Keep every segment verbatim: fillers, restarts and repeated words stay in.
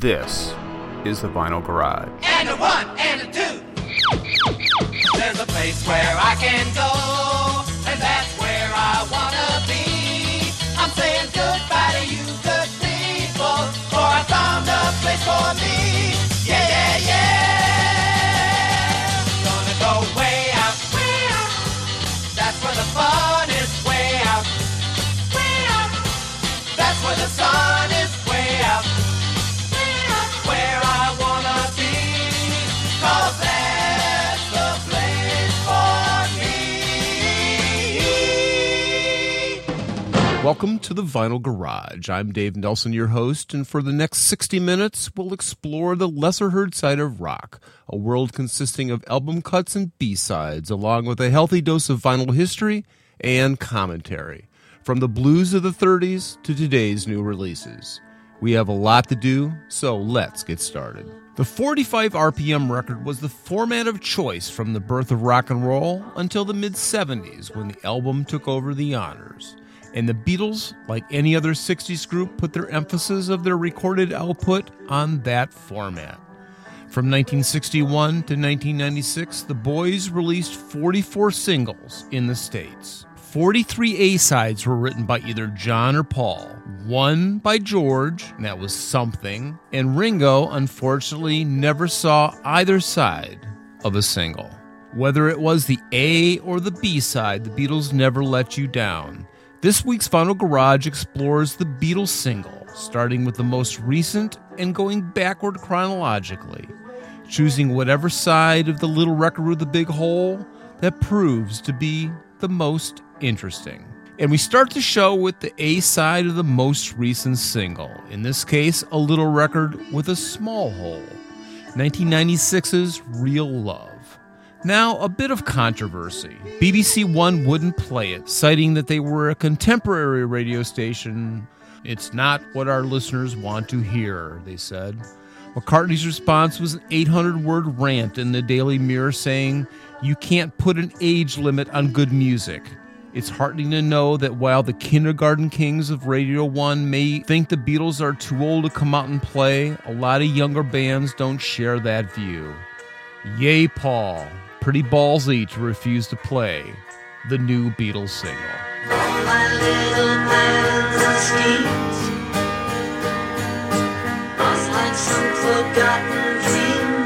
This is the Vinyl Garage. And a one and a two. There's a place where I can go, and that's where I wanna be. I'm saying goodbye to you good people, for I found a place for me. Yeah, yeah, yeah. Gonna go way out, way out. That's where the fun is, way out, way out. That's where the sun is, way out, way out. Where I wanna be, 'cause that's the place for me. Welcome to the Vinyl Garage. I'm Dave Nelson, your host, and for the next sixty minutes, we'll explore the lesser-heard side of rock, a world consisting of album cuts and B-sides, along with a healthy dose of vinyl history and commentary, from the blues of the thirties to today's new releases. We have a lot to do, so let's get started. The forty-five R P M record was the format of choice from the birth of rock and roll until the mid-seventies, when the album took over the honors. And the Beatles, like any other sixties group, put their emphasis of their recorded output on that format. From nineteen sixty-one to nineteen ninety-six, the Boys released forty-four singles in the States. forty-three A-sides were written by either John or Paul, one by George, and that was something, and Ringo, unfortunately, never saw either side of a single. Whether it was the A or the B-side, the Beatles never let you down. This week's Vinyl Garage explores the Beatles single, starting with the most recent and going backward chronologically, choosing whatever side of the little record with the big hole that proves to be the most interesting. And we start the show with the A side of the most recent single, in this case, a little record with a small hole, nineteen ninety-six's Real Love. Now, a bit of controversy. B B C One wouldn't play it, citing that they were a contemporary radio station. It's not what our listeners want to hear, they said. McCartney's response was an eight hundred word rant in the Daily Mirror saying, "You can't put an age limit on good music. It's heartening to know that while the kindergarten kings of Radio One may think the Beatles are too old to come out and play, a lot of younger bands don't share that view." Yay, Paul. Pretty ballsy to refuse to play the new Beatles single. All my little plans and schemes lost like some forgotten dream.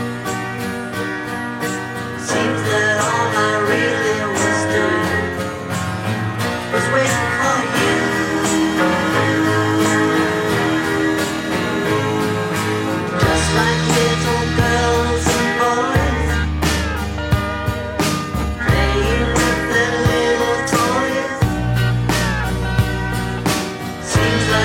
Seems that all I really was doing was waiting for you. Just like little girls and boys playing with their little toys. Seems like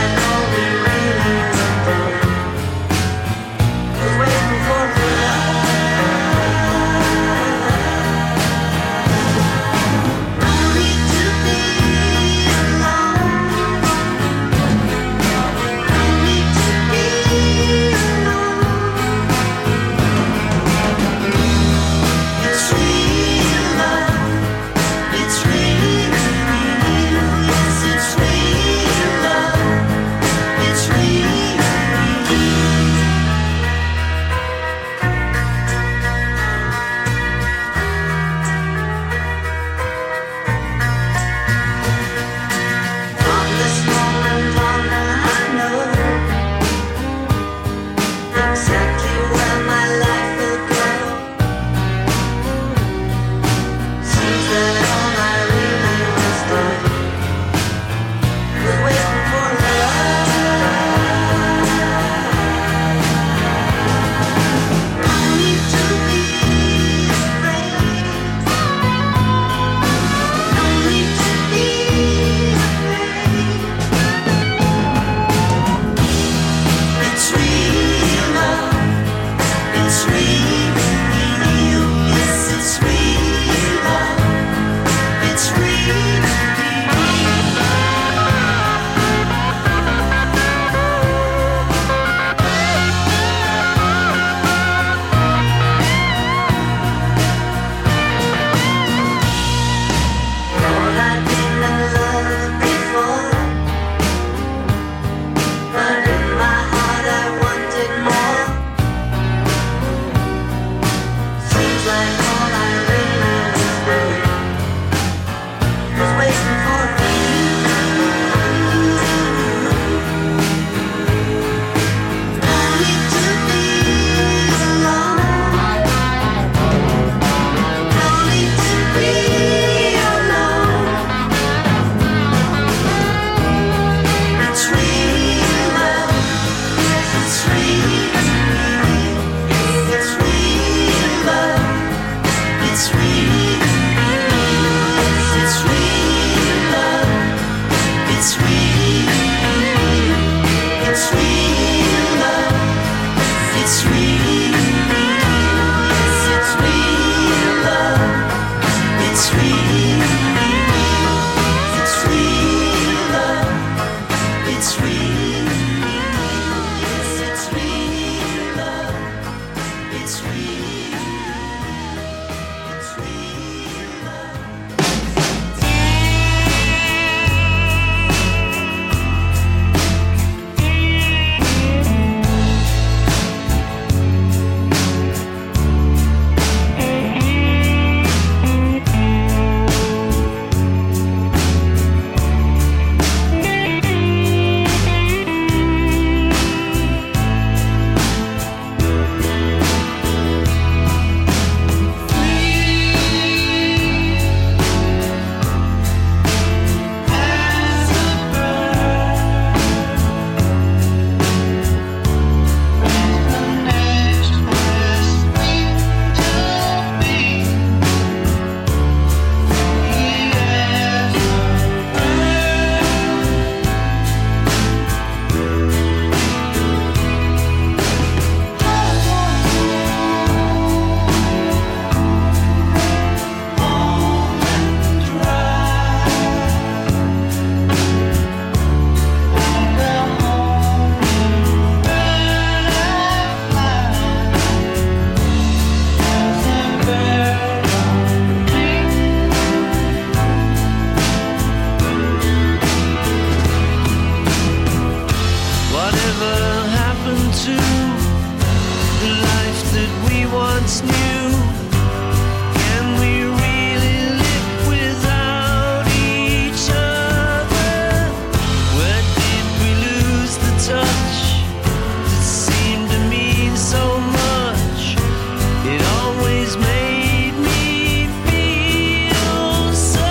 once knew. Can we really live without each other? Where did we lose the touch that seemed to mean so much? It always made me feel so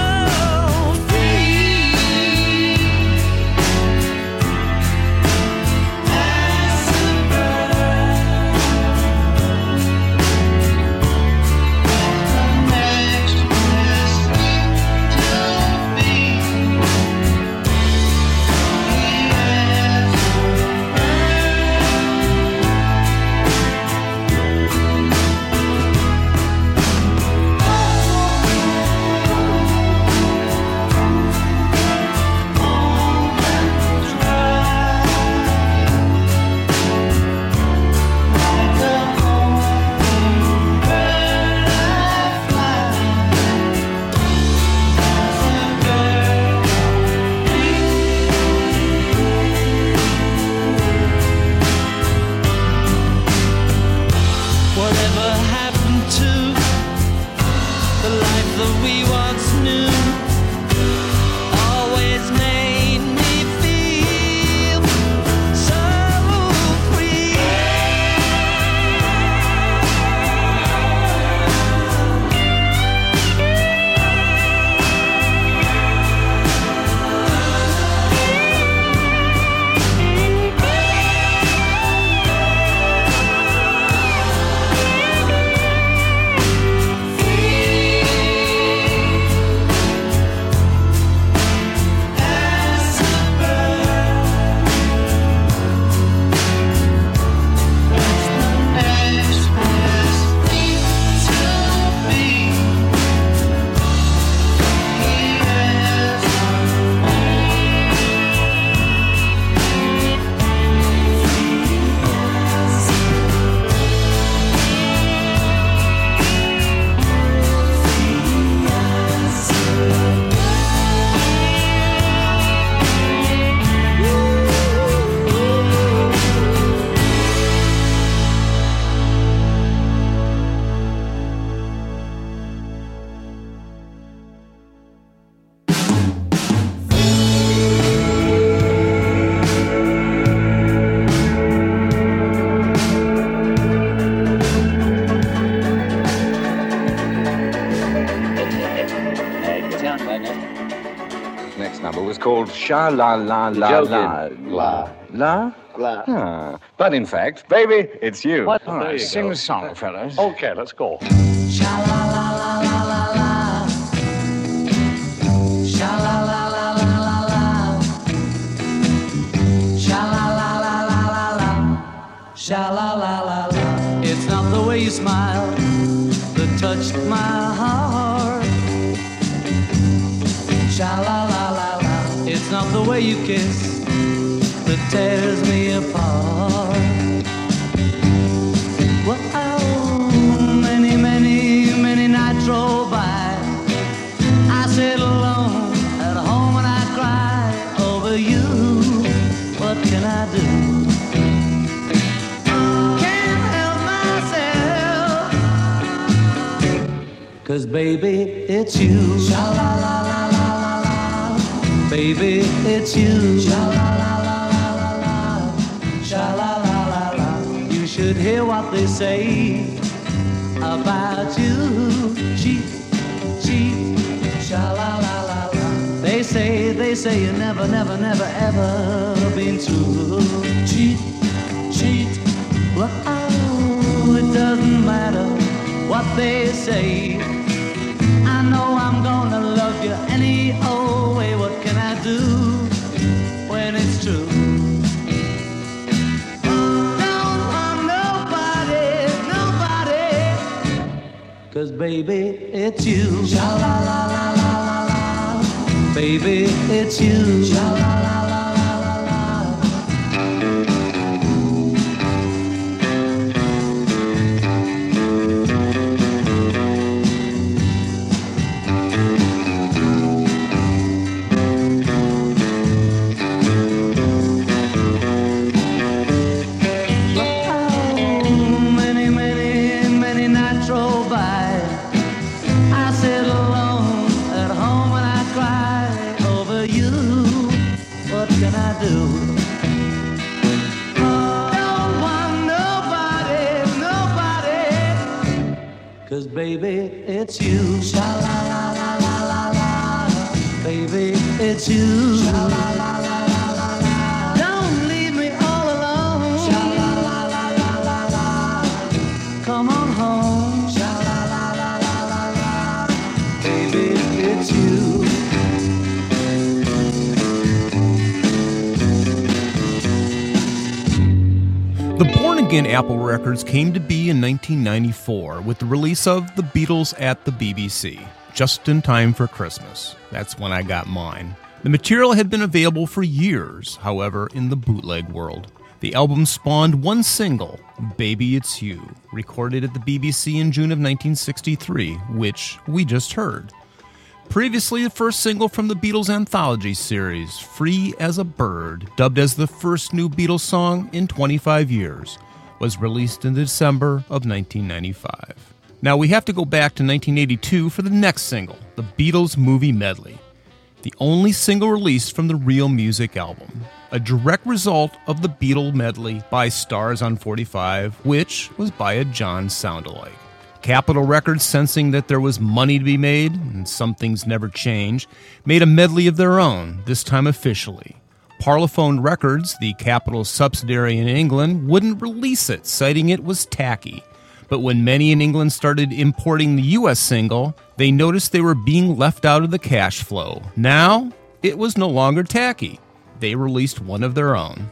free. As a bird, the next place to be. Whatever happened to the life that we once knew? Always made me feel so free. As a bird, that's the next best thing to be. Next number was called Sha La La La La La La La. Ah. But in fact, baby, it's you. What? All There right, you sing go. the song, fellas. Okay, let's go. Sha la la la la la la. Sha la la la la la la. Sha la la la la la la. Sha la la la la. It's not the way you smile that touched my heart. Sha la la la la. It's not the way you kiss that tears me apart. Well, many, many, many nights roll by. I sit alone at home and I cry over you. What can I do? Can't help myself. 'Cause baby, it's you. Sha la la la la la la. Baby, it's you. Sha la la la la la la. Sha la la la la. You should hear what they say about you. Cheat, cheat. Sha la la la la. They say, they say you never, never, never, ever been true. Cheat, cheat. Well, oh, it doesn't matter what they say. I know I'm gonna love you any old way. What can I do when it's true? Don't want nobody, nobody. 'Cause baby, it's you. Sha la la la la la la. Baby, it's you. Sha la la la la la la. Many, many 'Cause baby, it's you. Sha-la-la-la-la-la-la. Baby, it's you. Sha-la-la-la-la-la-la. Don't leave me all alone. Sha-la-la-la-la-la-la. Come on home. Sha-la-la-la-la-la-la. Baby, it's you. The Born Again Apple records came to be in nineteen ninety-four with the release of The Beatles at the B B C, just in time for Christmas. That's when I got mine. The material had been available for years, however, in the bootleg world. The album spawned one single, Baby It's You, recorded at the B B C in June of nineteen sixty-three, which we just heard. Previously, the first single from the Beatles anthology series, Free as a Bird, dubbed as the first new Beatles song in twenty-five years, was released in December of nineteen ninety-five. Now we have to go back to nineteen eighty-two for the next single, the Beatles Movie Medley, the only single released from the Real Music album, a direct result of the Beatle medley by Stars on forty-five, which was by a John Soundalike. Capitol Records, sensing that there was money to be made, and some things never change, made a medley of their own, this time officially. Parlophone Records, the Capitol subsidiary in England, wouldn't release it, citing it was tacky. But when many in England started importing the U S single, they noticed they were being left out of the cash flow. Now, it was no longer tacky. They released one of their own.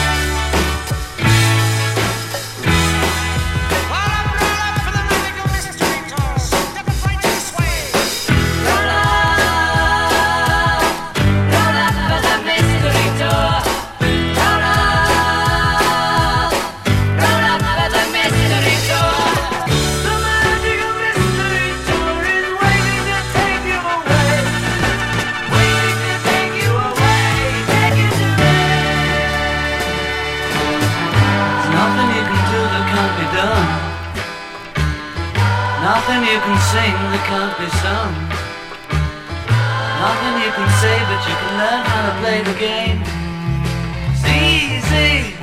Nothing you can sing that can't be sung. Nothing you can say, but you can learn how to play the game. It's easy.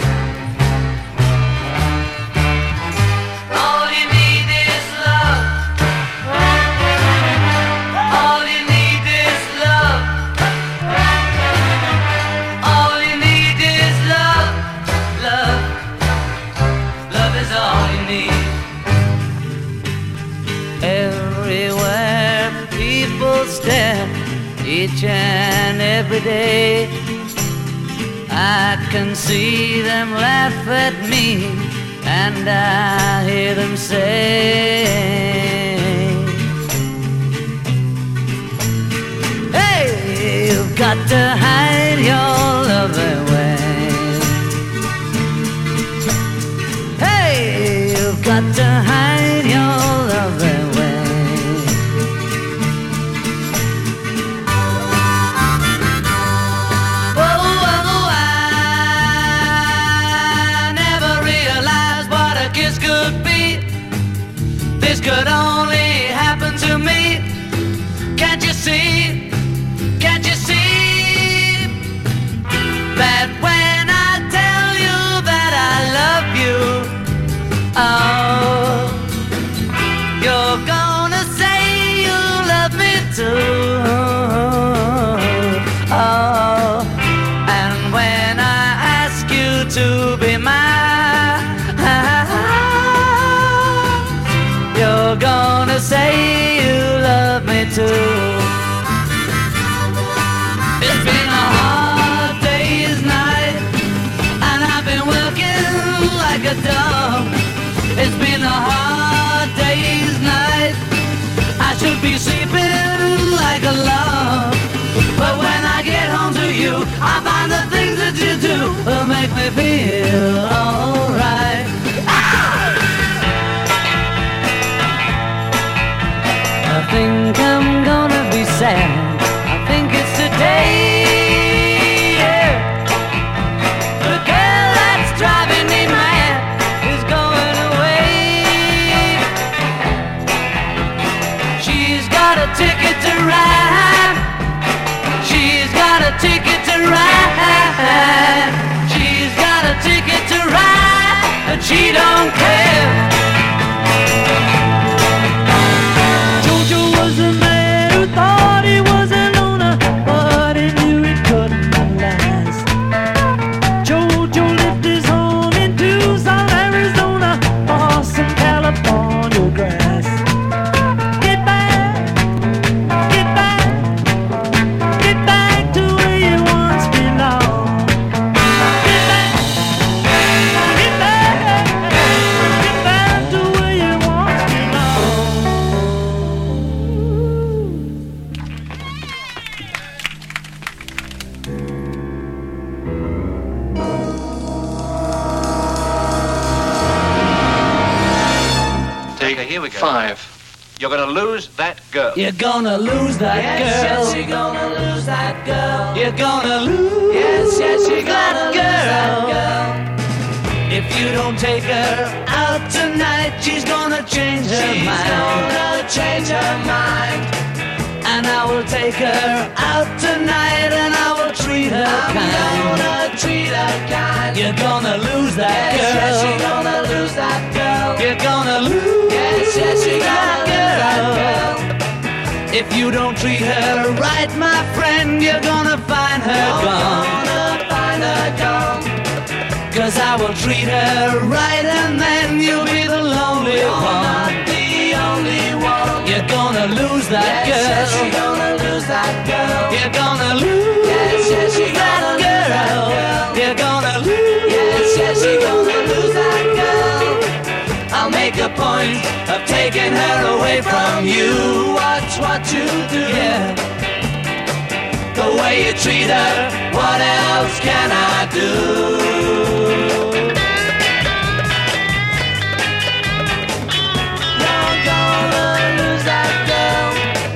All you need is love. All you need is love. All you need is love. Love. Love is all you need. Everywhere people stare, each and every day, I can see them laugh at me, and I hear them say, hey, you've got to hide your love away. Hey, you've got to hide your love away. This could only happen to me. Can't you see? Can't you see that when I tell you that I love you, oh, you're gonna say you love me too. Oh, and when I ask you to be mine, you're gonna say you love me too. It's been a hard day's night, and I've been working like a dog. It's been a hard day's night, I should be sleeping like a log. But when I get home to you, I find the things that you do will make me feel alright. I think I'm gonna be sad. I think it's today, yeah. The girl that's driving me mad is going away. She's got a ticket to ride. She's got a ticket to ride. She's got a ticket to ride, but she don't care. here we go. Five. You're going to lose that girl. You're gonna lose that Yes, girl. yes, you're gonna lose that girl. You're gonna lose Yes, yes, you're that gonna girl. lose that girl. If you don't take her out tonight, she's gonna change her She's mind. gonna change her mind. And I will take her out tonight, and I will treat her I'm kind. gonna treat her kind. You're gonna lose that Yes, girl. yes, you're gonna lose that girl. You're gonna lose Yes, yes, you're that gonna lose that girl. If you don't treat her right, my friend, you're gonna find her You're gone. gonna find her gone. Cause I will treat her right, and then you'll be the lonely You're one. not the only one. You're gonna lose that Yes, yes, you're girl. gonna lose that girl. You're gonna lose Yes, yes, you're that gonna lose that girl. girl. You're gonna lose Yes, yes, you're gonna lose that girl. I'll make a point of taking her away from you. Watch what you do. Yeah. The way you treat her, what else can I do? You're gonna lose that girl.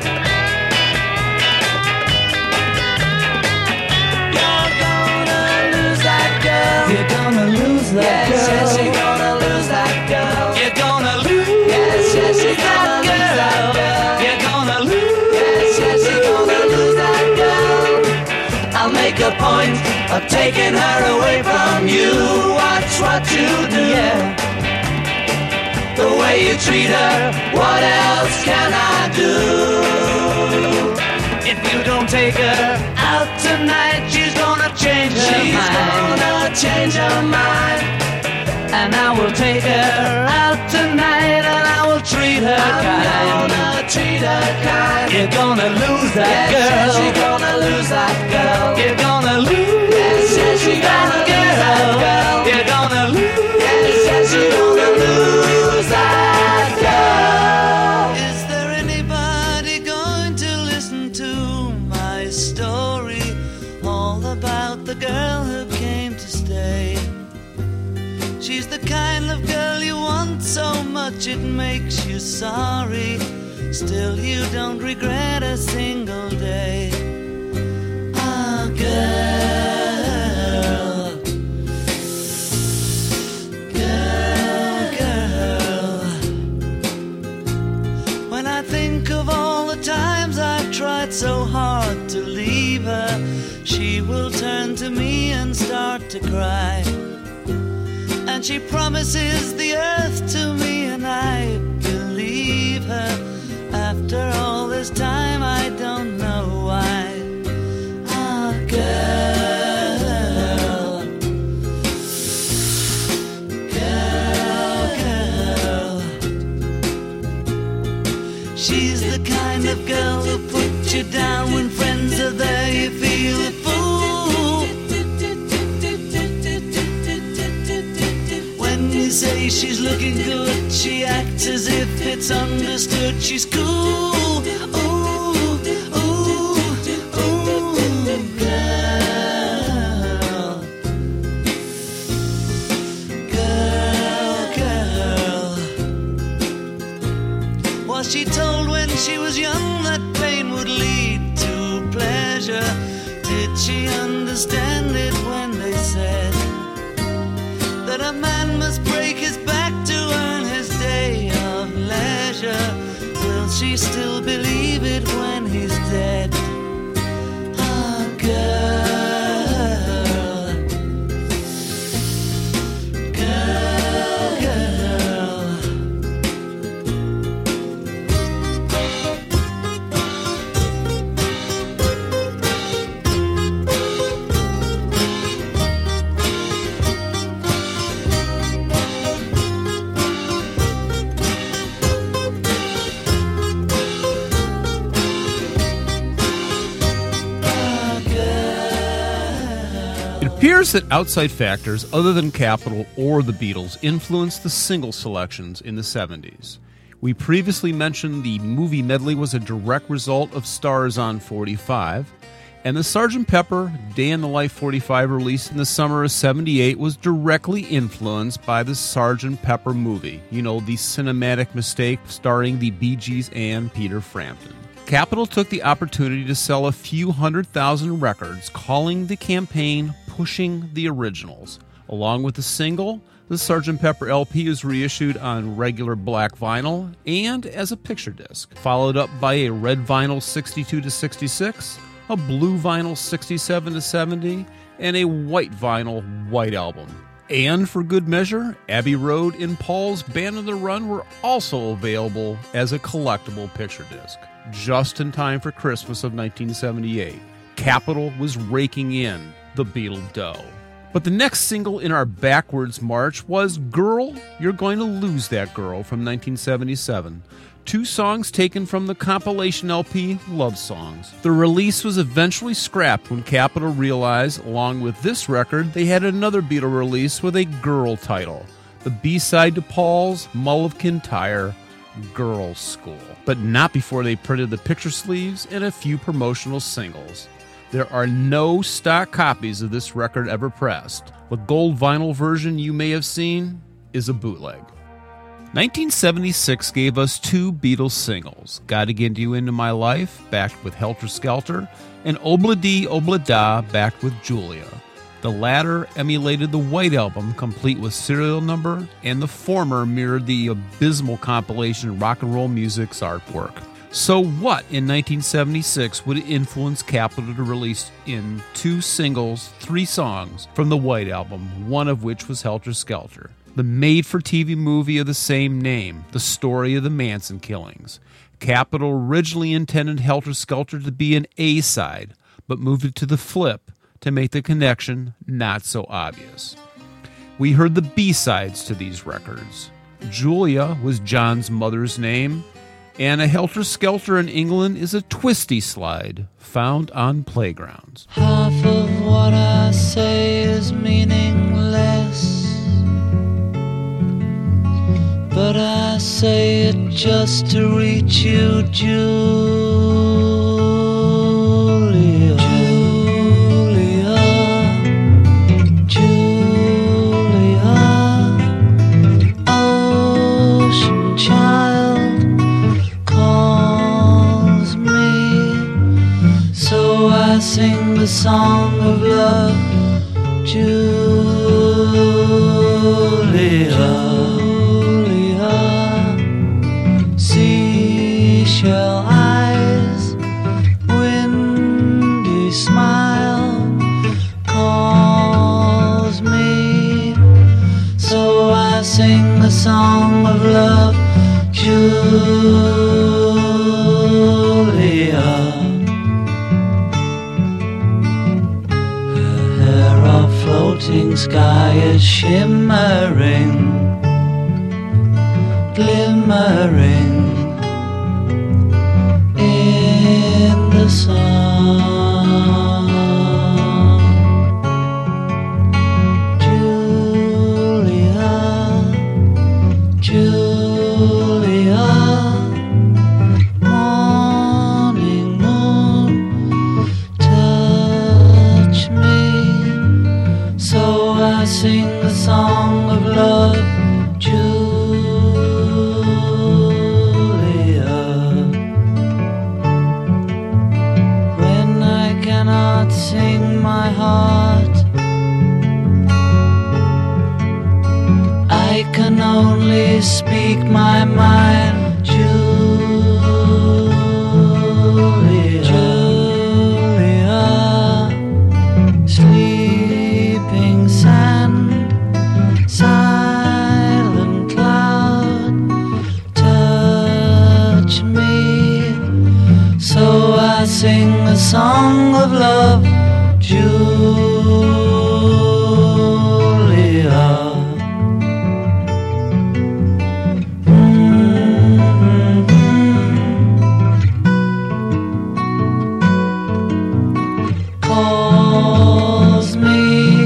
You're gonna lose that girl. You're gonna lose that Yes, girl. yes, you're gonna lose that girl. You're gonna lose Yes, yes, you're that gonna lose that girl. girl. You're gonna lose Yes, yes, you're gonna lose that girl. I'll make a point of taking her away from you. Watch what you do. Yeah. The way you treat her, what else can I do? If you don't take her out tonight, she's gonna change her She's mind. gonna change her mind. And I will take her out tonight, and I will treat her I'm kind. gonna treat her kind. You're gonna lose that Yes, yes, girl. you're gonna lose that girl. You're gonna lose Yes, yes, you're gonna that lose that girl. You're gonna lose Yes, yes, you're gonna lose that girl. Is there anybody going to listen to my story? All about the girl who came to stay. She's the kind of girl you want so much it makes you sorry. Still you don't regret a single day. Ah, girl. Girl, girl. When I think of all the times I've tried so hard to leave her, she will turn to me and start to cry. And she promises the earth to me, and I believe her. After all this time, I don't know why. Ah, girl. Girl, girl. She's the kind of girl who puts you down when friends are there. You feel a fool. When you say she's looking good, she acts as if it's understood. She's cool. Ooh, ooh, ooh, girl. Girl, girl. Was she told when she was young that pain would lead to pleasure? Did she understand it when they said that a man must break his back to earn his day of leisure? Will she still believe it when he's dead? Ah, girl. Girl, girl. It appears that outside factors other than Capitol or the Beatles influenced the single selections in the seventies. We previously mentioned the movie medley was a direct result of Stars on forty-five, And the Sergeant Pepper Day in the Life forty-five released in the summer of seventy-eight was directly influenced by the Sergeant Pepper movie. You know, the cinematic mistake starring the Bee Gees and Peter Frampton. Capitol took the opportunity to sell a few hundred thousand records, calling the campaign Pushing the Originals. Along with the single, the Sergeant Pepper L P is reissued on regular black vinyl and as a picture disc, followed up by a red vinyl sixty-two to sixty-six, a blue vinyl sixty-seven to seventy, and a white vinyl white album. And for good measure, Abbey Road and Paul's Band on the Run were also available as a collectible picture disc, just in time for Christmas of nineteen seventy-eight. Capitol was raking in the Beatle dough. But the next single in our backwards march was Girl, You're Going to Lose That Girl from nineteen seventy-seven. Two songs taken from the compilation L P Love Songs. The release was eventually scrapped when Capitol realized, along with this record, they had another Beatle release with a girl title. The B-side to Paul's Mull of Kintyre, Girls' School. But not before they printed the picture sleeves and a few promotional singles. There are no stock copies of this record ever pressed. The gold vinyl version you may have seen is a bootleg. nineteen seventy-six gave us two Beatles singles, Gotta Get You Into My Life, backed with Helter Skelter, and Obla Dee Obla Da, backed with Julia. The latter emulated the White Album, complete with serial number, and the former mirrored the abysmal compilation Rock and Roll Music's artwork. So what in nineteen seventy-six would influence Capitol to release in two singles, three songs from the White Album, one of which was Helter Skelter? The made-for-T V movie of the same name, the story of the Manson killings. Capitol originally intended Helter Skelter to be an A-side, but moved it to the flip to make the connection not so obvious. We heard the B-sides to these records. Julia was John's mother's name, and A Helter Skelter in England is a twisty slide found on playgrounds. Half of what I say is meaningless, but I say it just to reach you, Julia. Julia, Julia, ocean child calls me, so I sing the song of love, Julia. Seashell eyes, windy smile calls me, so I sing the song of love, Julia. Her hair of floating sky is shimmering, glimmering in the sun. Julia, Julia, morning moon, touch me, so I sing the song of love, Julia. Sing my heart, I can only speak my mind, Julia, Julia, sleeping sand, silent cloud, touch me, so I sing the song of love, Julia. Mm-hmm. Calls me,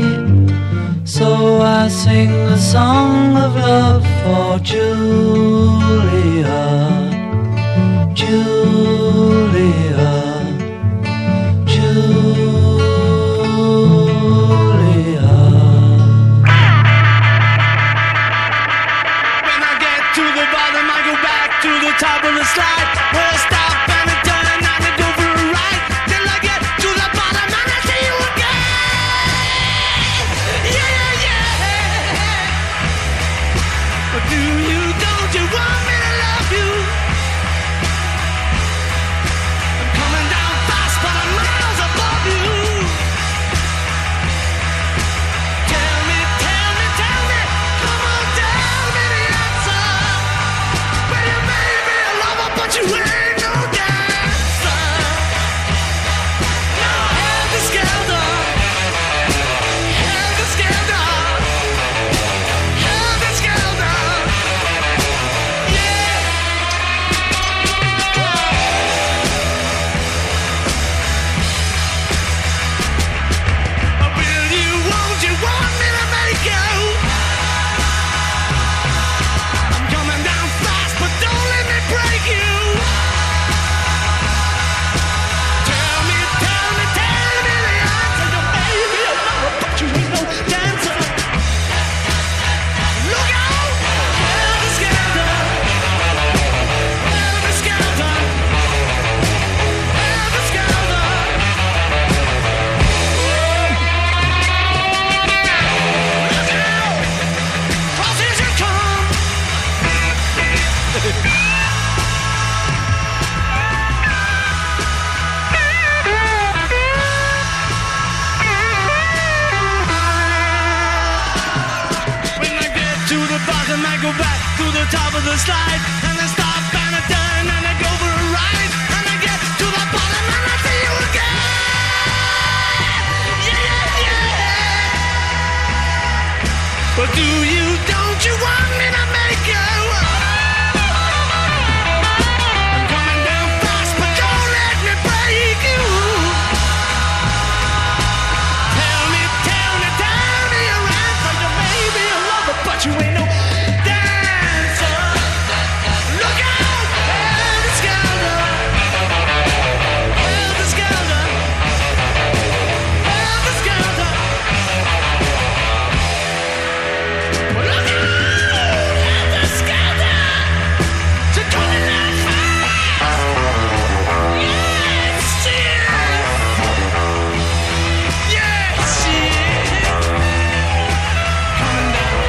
so I sing the song of love for Julia, Julia, Julia. the slide where I stop and I turn and I go for a ride till I get to the bottom and I see you again. Yeah, yeah, yeah. But do you, don't you want me to love you? I'm coming down fast, but I'm miles above you. Tell me, tell me, tell me, come on, tell me the answer. Well, you may be a lover, but you ain't no dancer. Now, helter skelter, helter skelter, helter skelter. Will you, won't you want me to make you? I'm coming down fast, but don't let me break you. Tell me, tell me, tell me the answer. You may be a lover, but you ain't no dancer. Look out! Helter skelter, helter skelter, helter skelter. Look out! Cross as you come. When I get to the bottom, I go back to the top of the slide, and I stop and I turn and I go for a ride, and I get to the bottom and I see you again. Yeah, yeah, yeah. But do you, don't you want me to make you? I'm coming down fast, but don't let me break you. Tell me, tell me, tell me your answer. You may be a lover, but you ain't no dancer. Look out! Helter skelter, helter skelter, helter skelter. Look out! Helter skelter. You're coming down fast. Yes, yes. Yes, yes. Coming down.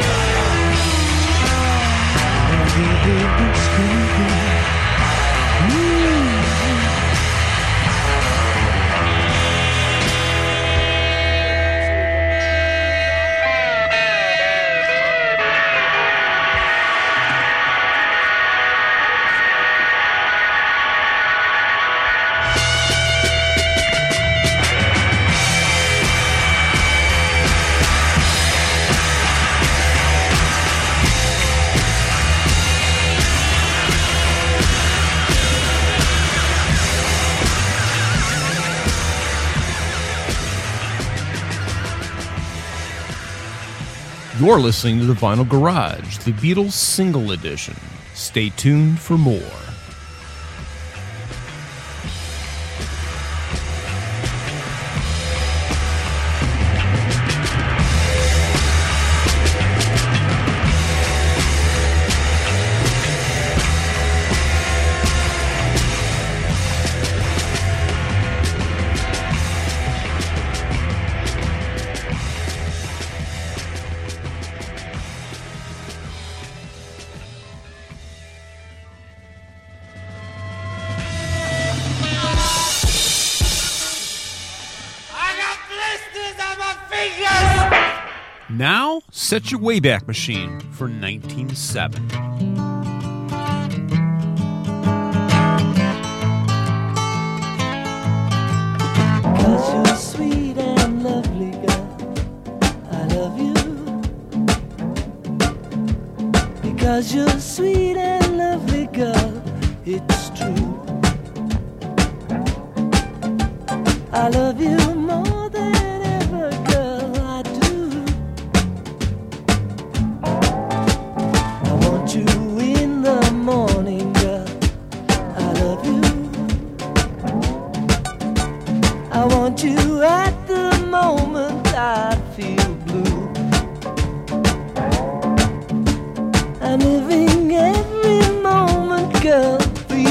You're listening to the Vinyl Garage, the Beatles single edition. Stay tuned for more. Now, set your Wayback Machine for nineteen seventy. Cause you're sweet and lovely, girl. I love you. Because you're sweet and lovely, girl. It's true. I love you more than ever, girl. I do. I want you in the morning, girl. I love you. I want you at the moment I feel blue. I'm living every moment, girl, for you.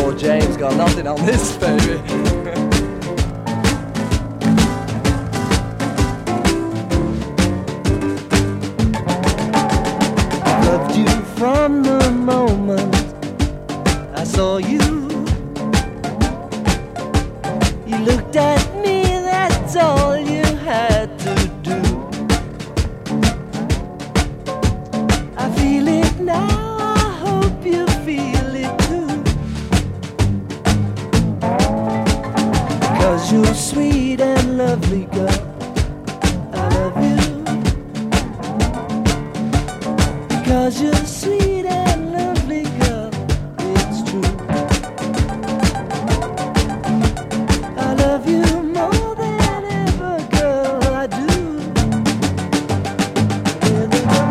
Poor James got nothing on this, baby. Loved you from the moment I saw you. You looked at me, that's all you had to do. I feel it now, I hope you feel it too. 'Cause you're a sweet and lovely girl, I love you. 'Cause you're sweet and lovely girl, it's true. I love you more than ever, girl, I do. Really do.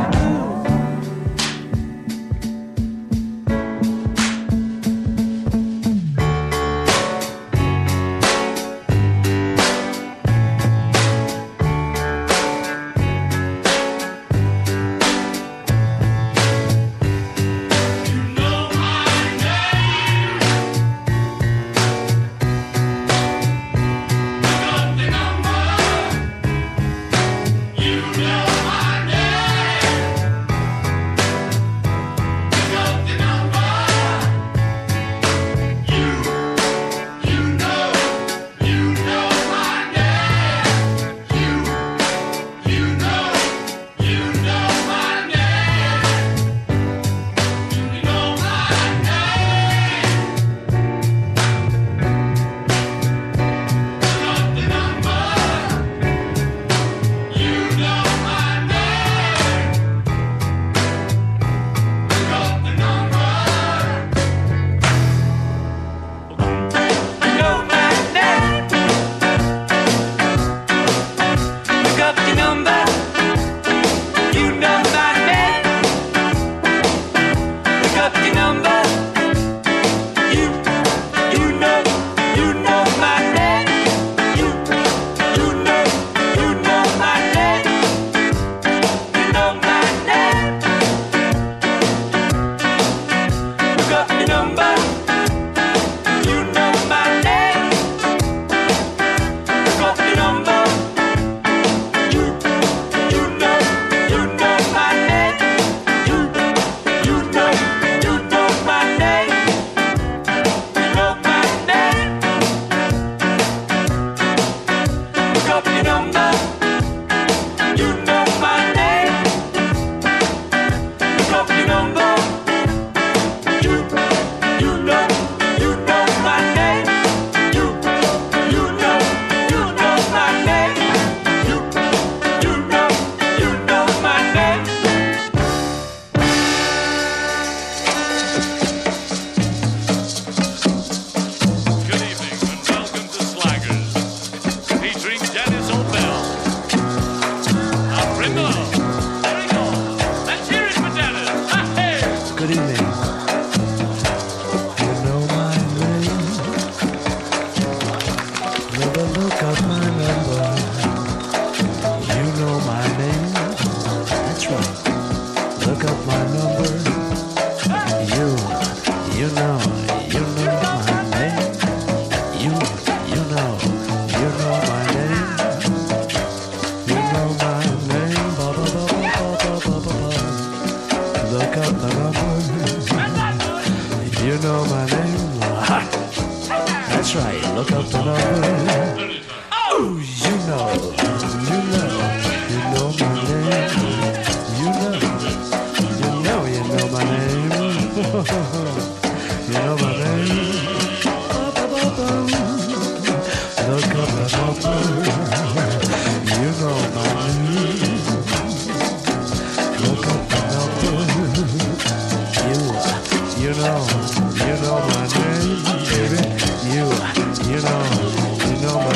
You know, you know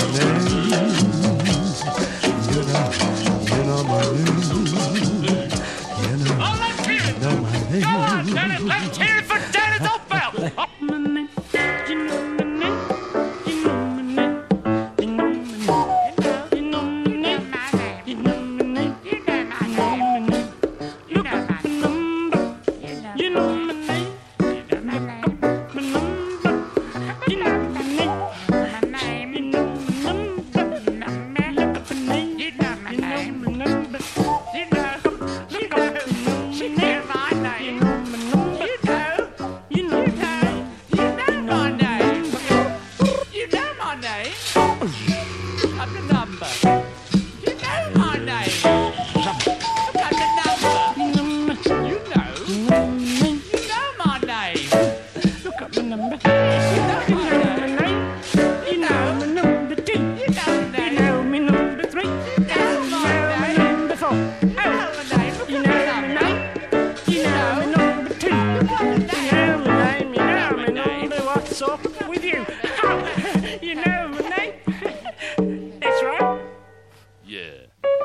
You know my name? That's right. Yeah.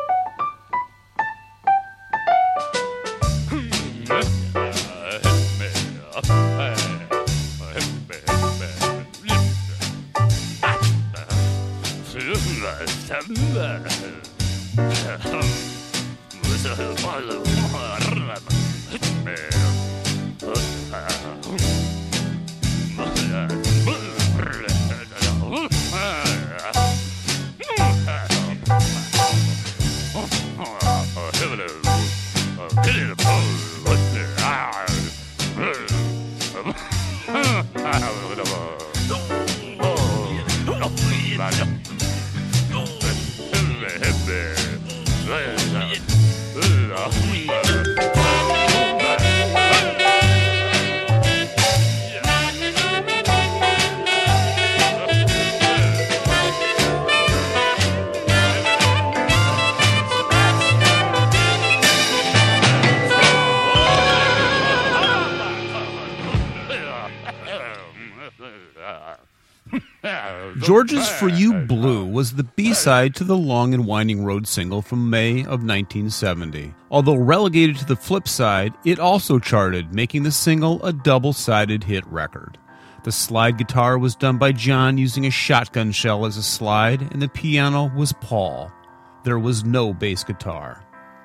George's For You Blue was the B-side to the Long and Winding Road single from May of nineteen seventy. Although relegated to the flip side, it also charted, making the single a double-sided hit record. The slide guitar was done by John using a shotgun shell as a slide, and the piano was Paul. There was no bass guitar.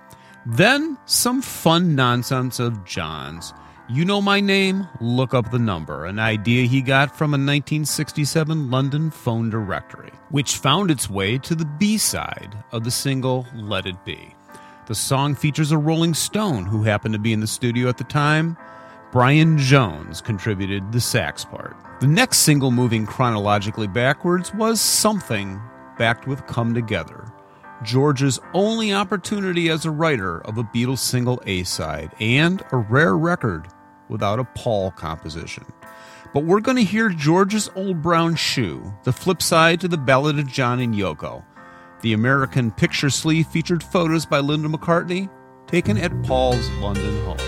Then, some fun nonsense of John's. You Know My Name? Look up the number, an idea he got from a nineteen sixty-seven London phone directory, which found its way to the B-side of the single Let It Be. The song features a Rolling Stone who happened to be in the studio at the time. Brian Jones contributed the sax part. The next single moving chronologically backwards was Something, backed with Come Together, George's only opportunity as a writer of a Beatles single A-side, and a rare record without a Paul composition. But we're going to hear George's Old Brown Shoe, the flip side to the Ballad of John and Yoko. The American picture sleeve featured photos by Linda McCartney, taken at Paul's London home.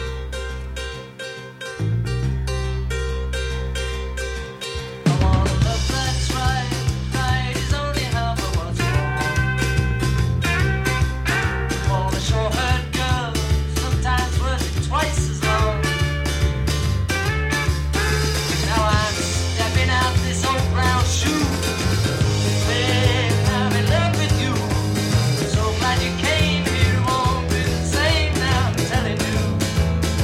So glad you came here, won't be the same now, I'm telling you.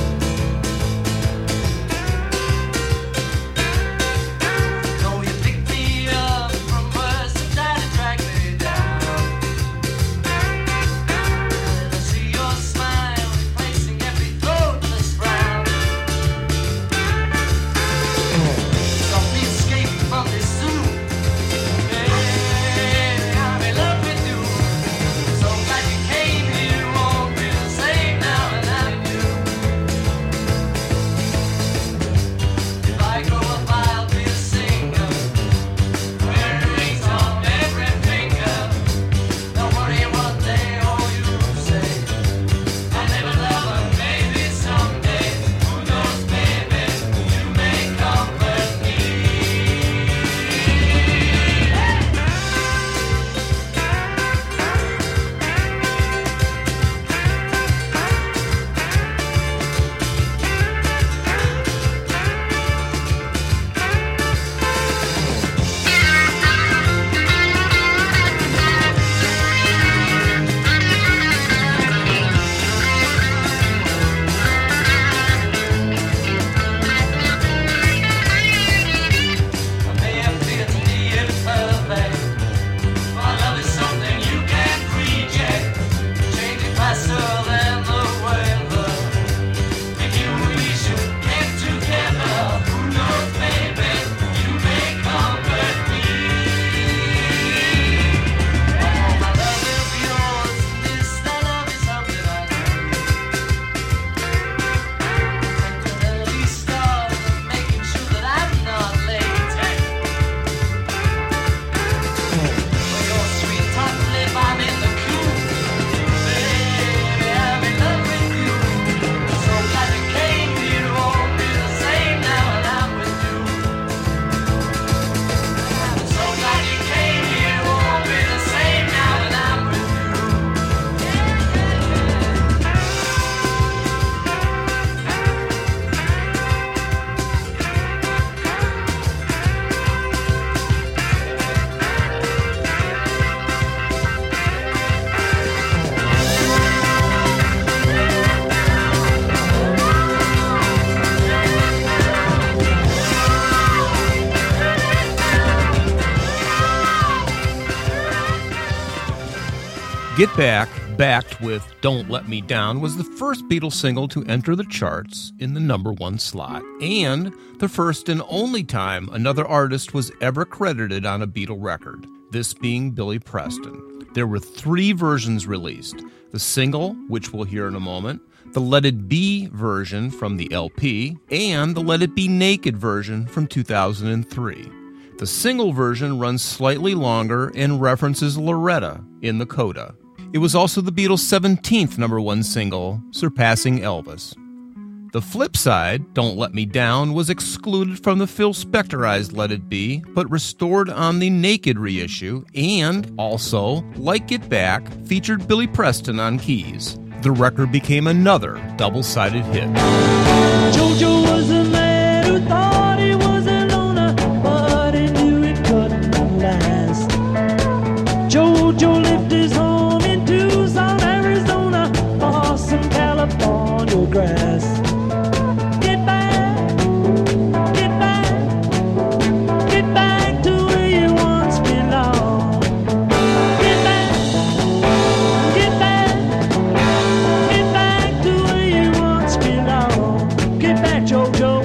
Get Back, backed with Don't Let Me Down, was the first Beatles single to enter the charts in the number one slot, and the first and only time another artist was ever credited on a Beatle record, this being Billy Preston. There were three versions released: the single, which we'll hear in a moment, the Let It Be version from the L P, and the Let It Be Naked version from two thousand three. The single version runs slightly longer and references Loretta in the coda. It was also the Beatles' seventeenth number one single, surpassing Elvis. The flip side, Don't Let Me Down, was excluded from the Phil Spectorized Let It Be, but restored on the Naked reissue, and also, like Get Back, featured Billy Preston on keys. The record became another double-sided hit. Jojo was a man who thought he was a loner, but he knew it couldn't last. Jojo lived his home in Tucson, Arizona, for some California grass. Get back, get back, get back to where you once belonged. Get back, get back, get back to where you once belonged. Get back, Jojo.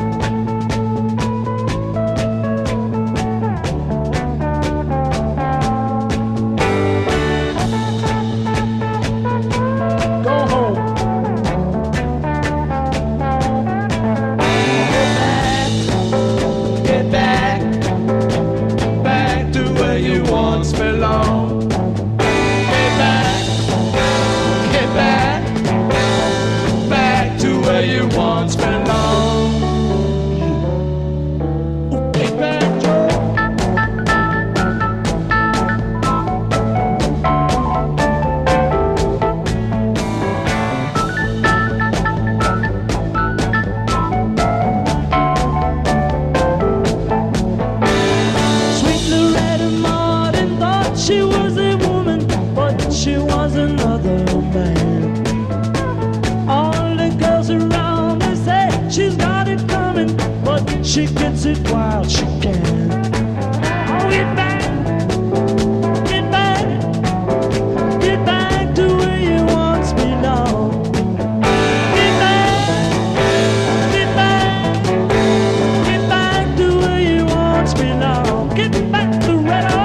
Go home. Get back, back to where you once belonged. Get back, get back, back to where you once belonged. Get back, Joe. Sweet Loretta Martin thought she was a woman, but she was another man. All the girls around me say she's got it coming, but she gets it while she can. Oh, get back, get back, get back to where you once belonged. Get back, get back, get back to where you once belonged. Get back to Loretta.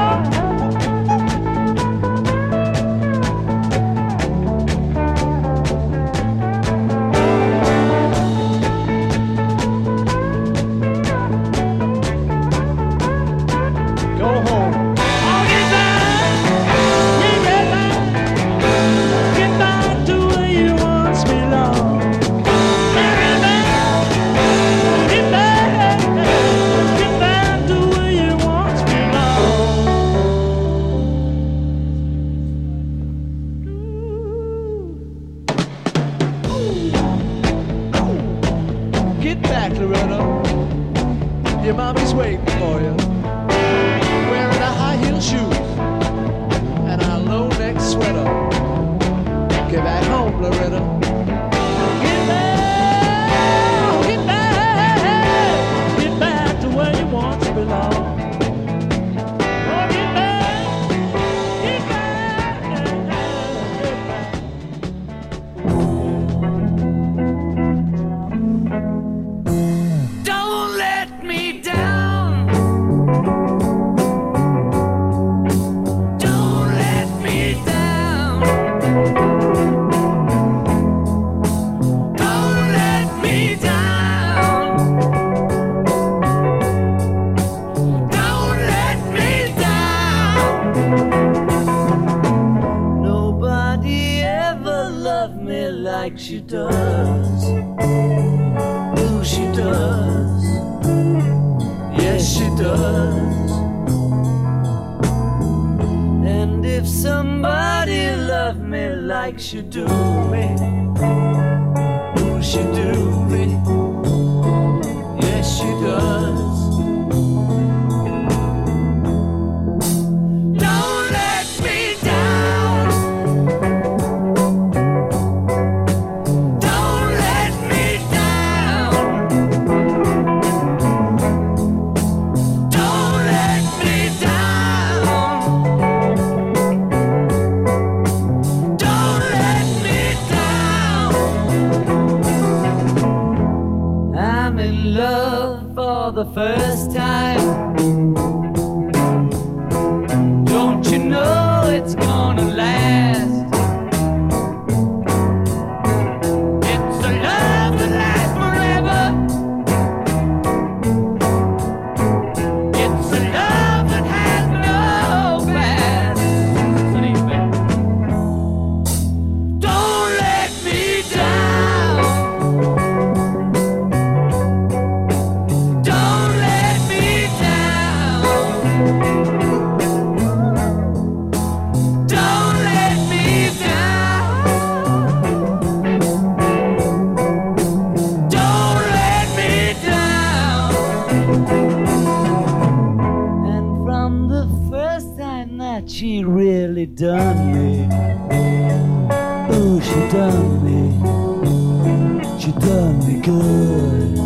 Go home. Oh, get back, yeah, get back, get back to where you once belonged. Get back, get back, get back to where you once belonged. Get back, Loretta. Your mommy's waiting for you. Wearing a high heel shoes and a low neck sweater. Get back home, Loretta. Get back, get back, get back to where you once belonged. Oh, get back, get back, get back. Don't let me down. Don't let me down. Don't let me down. Don't let me down. Nobody ever loved me like she does. Oh, she does. Yes, she does. And if somebody loved me like she do me, oh, she do me. Yes, she does. Don't let me down. Don't let me down. Don't let me down. she really done me. Ooh, she done me. She done me good.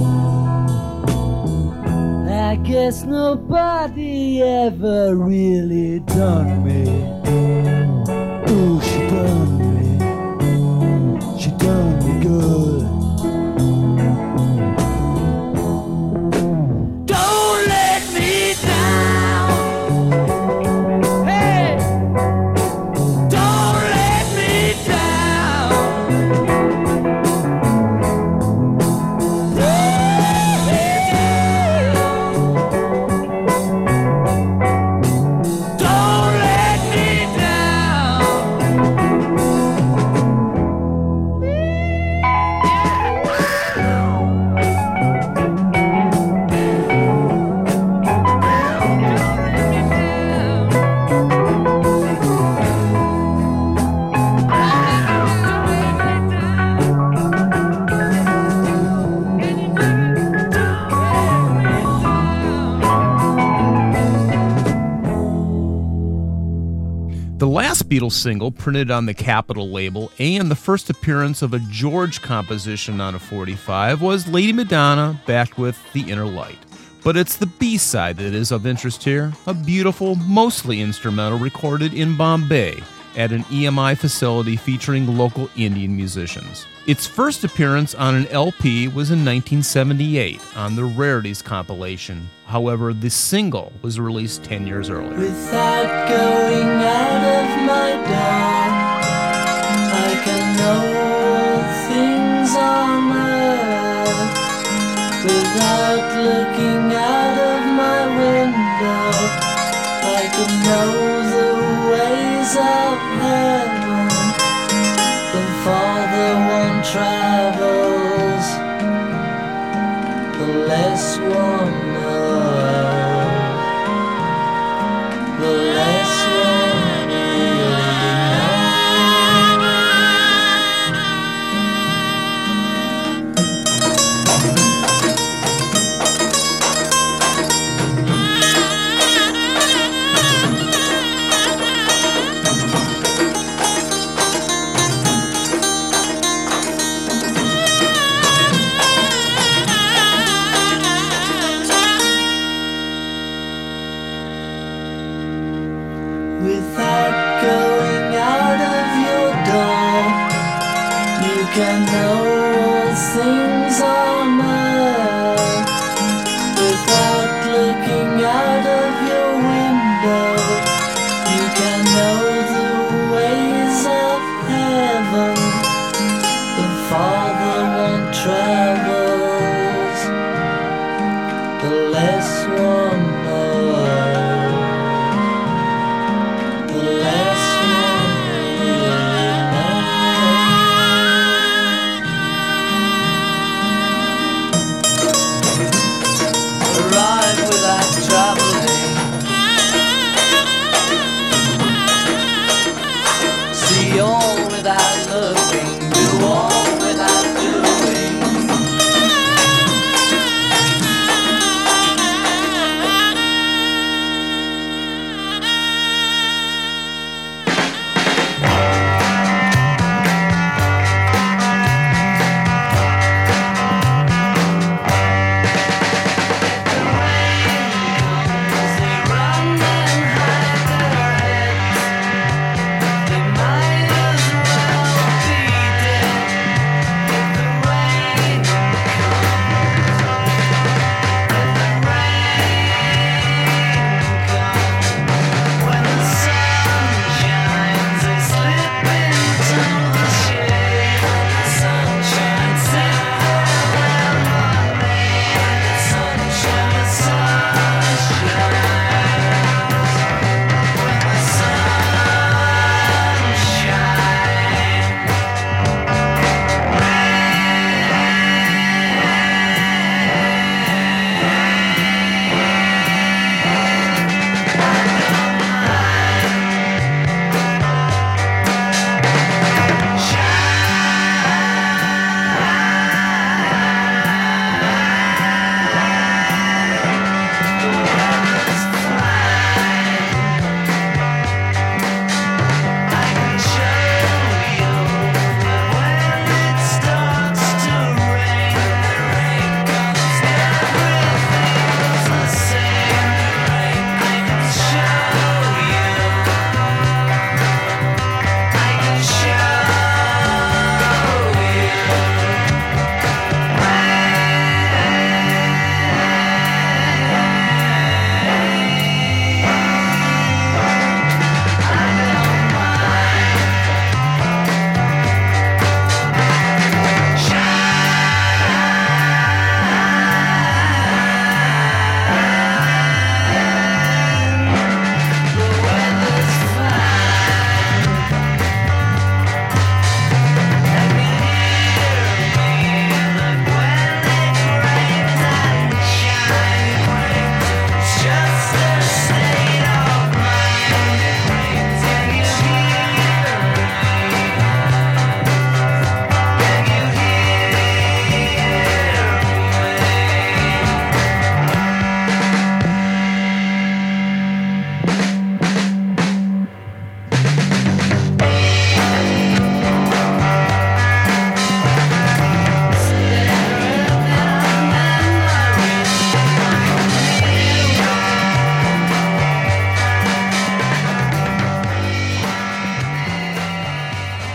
I guess nobody ever really done me. Ooh, she done me. She done me good. Don't let me down. Hey, don't let me down. Don't let me down. The last Beatles single printed on the Capitol label and the first appearance of a George composition on a forty-five was Lady Madonna, backed with The Inner Light. But it's the B-side that is of interest here, a beautiful, mostly instrumental recorded in Bombay at an E M I facility featuring local Indian musicians. Its first appearance on an L P was in nineteen seventy-eight on the Rarities compilation. However, the single was released ten years earlier. Without going out of my door, I can know all things on earth. Without looking out of my window, I can know the ways of heaven. The farther one travels, the less one knows. The less one really Without going out of your door, you can know all things on earth. Without looking out of your window, you can know the ways of heaven. The farther one travels, the less one knows. The less one really knows.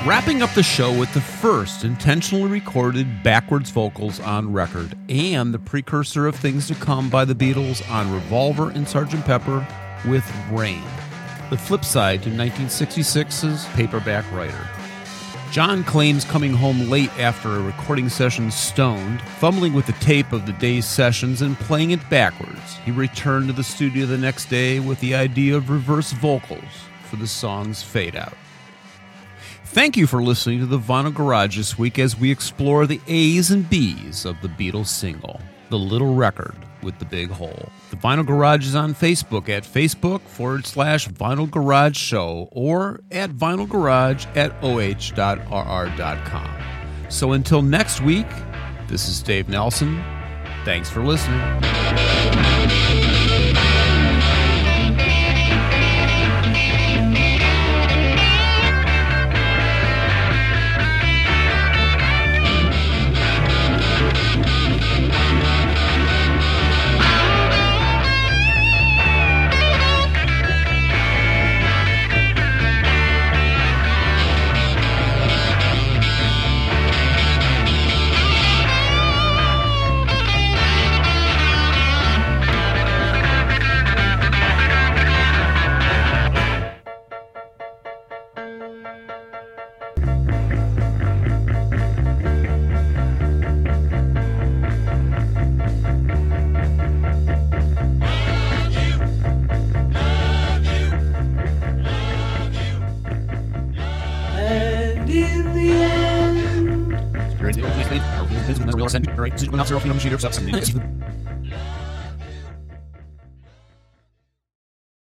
Wrapping up the show with the first intentionally recorded backwards vocals on record and the precursor of things to come by the Beatles on Revolver and Sergeant Pepper with Rain, the flip side to nineteen sixty-six's Paperback Writer. John claims coming home late after a recording session stoned, fumbling with the tape of the day's sessions and playing it backwards. He returned to the studio the next day with the idea of reverse vocals for the song's Fade Out. Thank you for listening to the Vinyl Garage this week as we explore the A's and B's of the Beatles single, The Little Record with the Big Hole. The Vinyl Garage is on Facebook at Facebook forward slash Vinyl Garage Show or at Vinyl Garage at O H dot R R dot com. So until next week, this is Dave Nelson. Thanks for listening. And in the end,